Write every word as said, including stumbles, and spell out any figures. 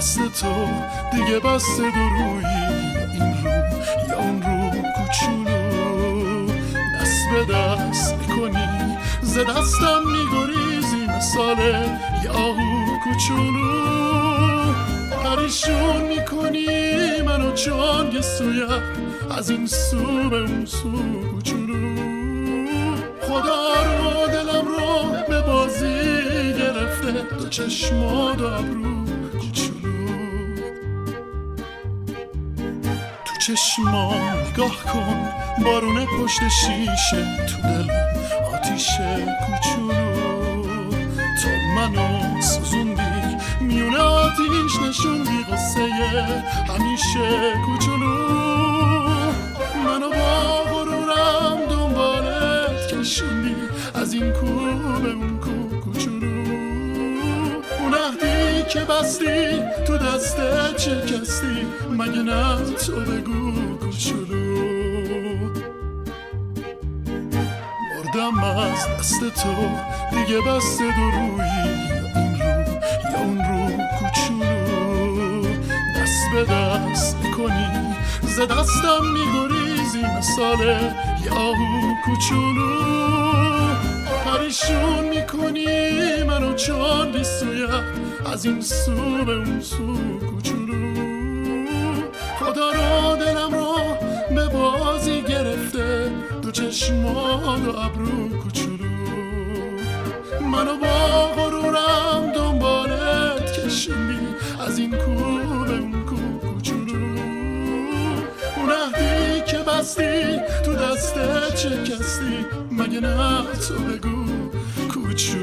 دست تو دیگه بسته دو روی این رو یا اون رو کوچولو، دست به دست میکنی ز دستم میگریزی مثال یاهو کوچولو، پریشون میکنی منو چون یه سویم از این سو به اون سو کوچولو، خدا رو دلم رو به بازی گرفته دو چشمات و ابرو کوچولو، تو چشمام نگاه کن بارون پشت شیشه، تو دل آتیشه کوچولو، تو منو سوزوندی میونه آتیش نشوندی قصه همیشه کوچولو، منو با غرورم دنبالت کشوندی از این کو به اون کو کوچولو، اون عهدی که بستی تو دستت شکستی مگه نه تو بگو کوچولو، مردم از دست تو دیگه بسته دو روی این رو یا اون رو کوچولو، دست به دست میکنی ز دستم میگریزی مثال یاهو کوچولو، پریشون میکنی منو چون بیسویم از این سو به اون سو کوچولو، خدا رو دلم رو به بازی گرفته دو چشمات و ابرو کوچولو، منو با غرورم دنبالت کشوندی از این کو به اون کو کوچولو، اون عهدی که بستی تو دستت شکستی مگه نه تو بگو کوچولو.